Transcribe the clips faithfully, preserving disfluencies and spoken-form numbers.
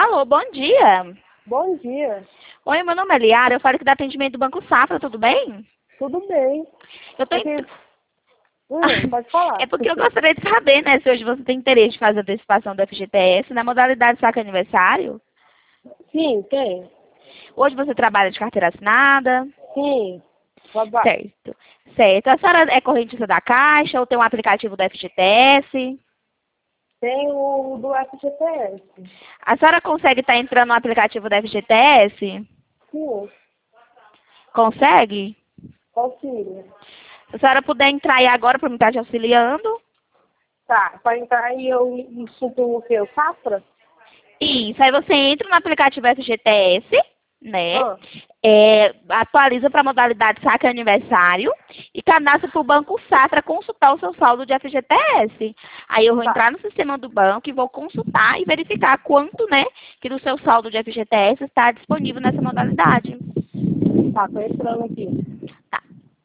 Alô, bom dia. Bom dia. Oi, meu nome é Liara, eu falo aqui do atendimento do Banco Safra, tudo bem? Tudo bem. Eu tô... É, que... hum, pode falar. É porque eu gostaria de saber, né, se hoje você tem interesse de fazer a antecipação do F G T S na modalidade saque aniversário. Sim, tem. Hoje você trabalha de carteira assinada? Sim. Babá. Certo. Certo. A senhora é correntista da Caixa ou tem um aplicativo do F G T S? Tem o do F G T S. A senhora consegue estar entrando no aplicativo do F G T S? Sim. Consegue? Auxílio. Se a senhora puder entrar aí agora para me estar te auxiliando. Tá. Para entrar aí eu insulto o quê? O Safra? Isso, aí você entra no aplicativo F G T S, né? Ah. É, atualiza para a modalidade saque aniversário e cadastra para o Banco Safra consultar o seu saldo de F G T S. Aí eu vou Tá. entrar no sistema do banco e vou consultar e verificar quanto, né, que do seu saldo de F G T S está disponível nessa modalidade. Tá, tô entrando aqui. Tá.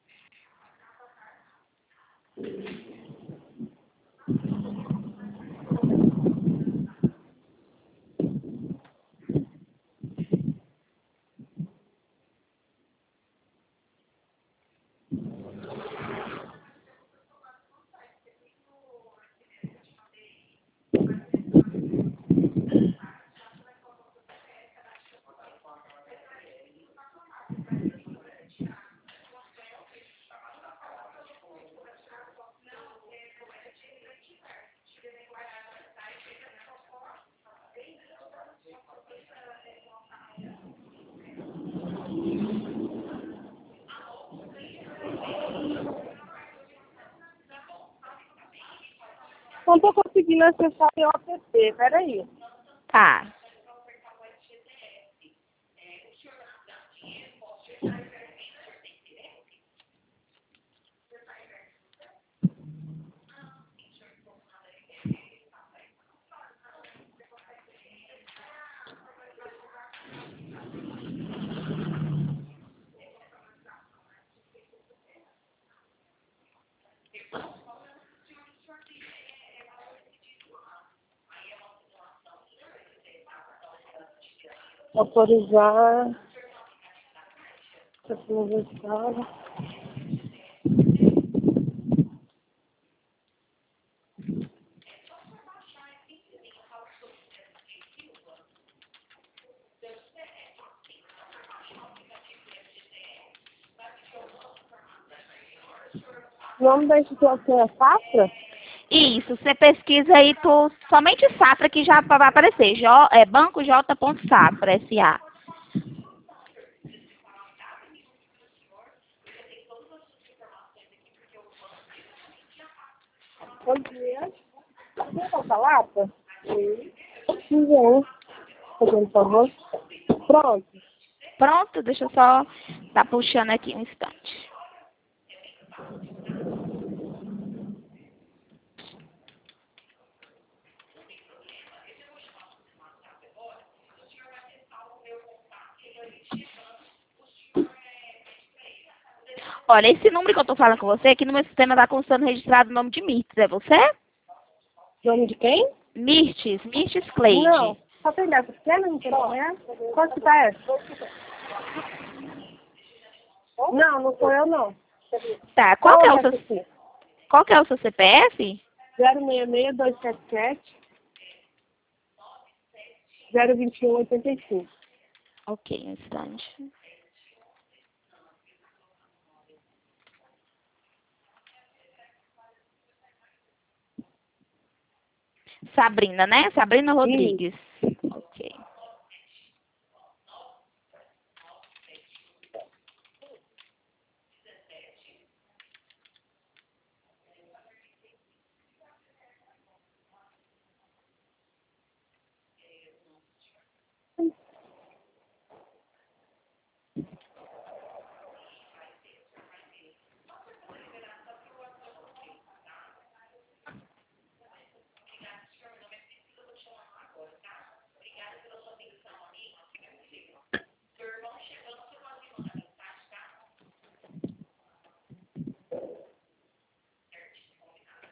Não tô conseguindo acessar o app. Peraí. Tá. Autorizar. Aniversário. O nome da instituição é Safra? Isso, você pesquisa aí, tu, somente Safra que já vai aparecer. J, é Banco J. Safra, S A. Bom dia. Você falta lata? Sim. Sim, vem. Fazendo favor. Pronto. Pronto, deixa eu só tá puxando aqui um instante. Olha, esse número que eu tô falando com você, aqui no meu sistema tá constando registrado o nome de Mirtes. É você? Nome de quem? Mirtes, Mirtes Cleide. Não. Só tem dessa pequena, não tem problema? Quanto que tá essa? Não, não sou eu, não. Tá, qual que é o Qual é seu, essa aqui? qual que é o seu C P F? zero seis seis, dois sete sete, zero dois um, oito cinco. Ok, um instante. Sabrina, né? Sabrina Rodrigues. Ok.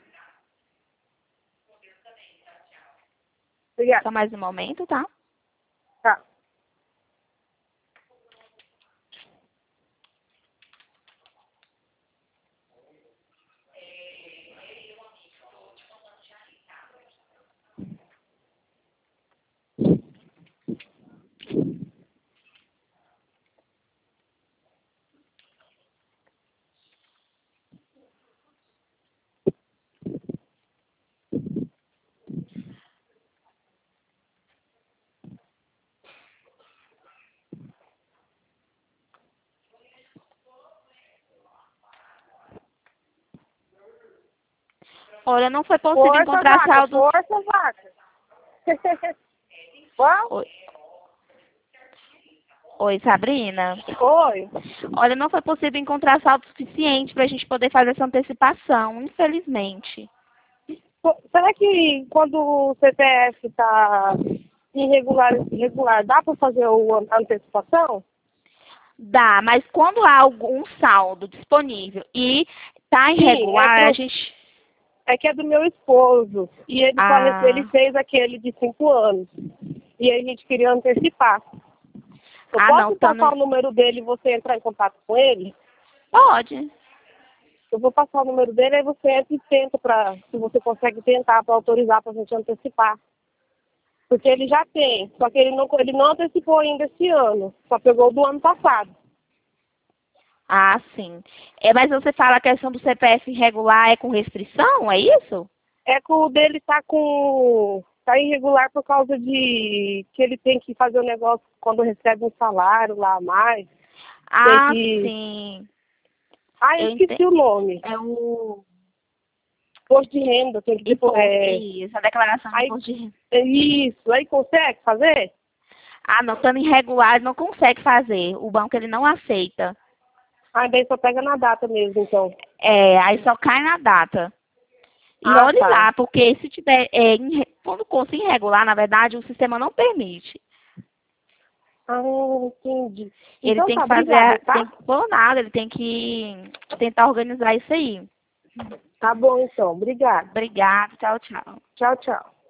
Obrigada. Só mais um momento, tá? Tá. Olha, não foi possível Força, encontrar vaca, saldo... força, vaca. Qual? Oi, Oi, Sabrina. Oi. Olha, não foi possível encontrar saldo suficiente para a gente poder fazer essa antecipação, infelizmente. Pô, será que quando o C P F está irregular, irregular, dá para fazer o, a antecipação? Dá, mas quando há algum saldo disponível e está Sim, é, irregular, a pro, gente... é que é do meu esposo. E ele, só, rece- ele Ah, fez aquele de cinco anos. E a gente queria antecipar. Eu ah não, posso tá passar no... o número dele e você entrar em contato com ele? Pode. Eu vou passar o número dele, aí você entra e tenta para, se você consegue tentar para autorizar para a gente antecipar. Porque ele já tem, só que ele não, ele não antecipou ainda esse ano, só pegou do ano passado. Ah, sim. É, mas você fala a questão do C P F irregular é com restrição, é isso? É que o dele tá com. Tá irregular por causa de que ele tem que fazer o negócio quando recebe um salário lá a mais. Tem Ah, que. sim. Ah, eu Eu esqueci entendo. o nome. É o Imposto de renda, tem que depo- imposto, é... isso, a declaração de Aí, imposto de renda. é isso, aí consegue fazer? Ah, não, estando irregular, ele não consegue fazer. O banco, ele não aceita. Ah, daí só pega na data mesmo, então. É, aí só cai na data. E Ah, olhe tá. lá, porque se tiver, é, irre- quando fosse irregular, na verdade, o sistema não permite. Ah, entendi. Ele Então tem tá, que fazer, obrigada, a- tá? tem que por nada, ele tem que tentar organizar isso aí. Tá bom então, obrigada. Obrigada, tchau, tchau. Tchau, tchau.